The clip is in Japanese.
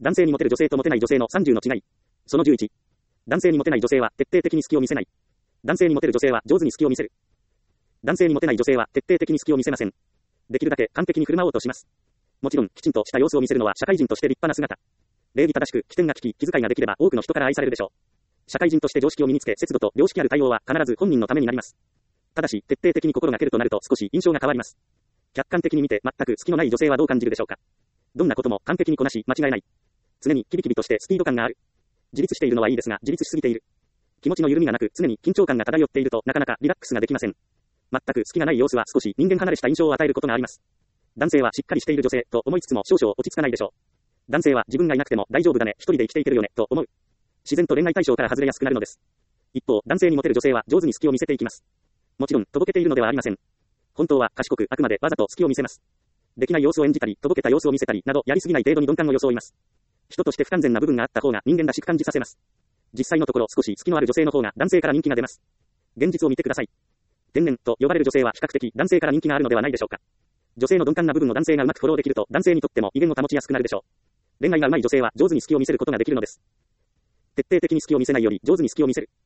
男性にモテる女性とモテない女性の30の違い。その11。男性にモテない女性は徹底的に隙を見せない。男性にモテる女性は上手に隙を見せる。男性にモテない女性は徹底的に隙を見せません。できるだけ完璧に振る舞おうとします。もちろん、きちんとした様子を見せるのは社会人として立派な姿。礼儀正しく、起点が利き、気遣いができれば多くの人から愛されるでしょう。社会人として常識を身につけ、節度と良識ある対応は必ず本人のためになります。ただし、徹底的に心がけるとなると少し印象が変わります。客観的に見て全く隙のない女性はどう感じるでしょうか。どんなことも完璧にこなし、間違いない。常にキビキビとしてスピード感がある。自立しているのはいいですが、自立しすぎている。気持ちの緩みがなく、常に緊張感が漂っているとなかなかリラックスができません。全く隙がない様子は少し人間離れした印象を与えることがあります。男性はしっかりしている女性と思いつつも少々落ち着かないでしょう。男性は自分がいなくても大丈夫だね、一人で生きていけるよね、と思う。自然と恋愛対象から外れやすくなるのです。一方、男性にモテる女性は上手に隙を見せていきます。もちろん、とぼけているのではありません。本当は賢く、あくまでわざと隙を見せます。できない様子を演じたり、とぼけた様子を見せたりなど、やりすぎない程度に鈍感を装います。人として不完全な部分があった方が人間らしく感じさせます。実際のところ少し隙のある女性の方が男性から人気が出ます。現実を見てください。天然と呼ばれる女性は比較的男性から人気があるのではないでしょうか。女性の鈍感な部分を男性がうまくフォローできると男性にとっても威厳を保ちやすくなるでしょう。恋愛が上手い女性は上手に隙を見せることができるのです。徹底的に隙を見せないより上手に隙を見せる。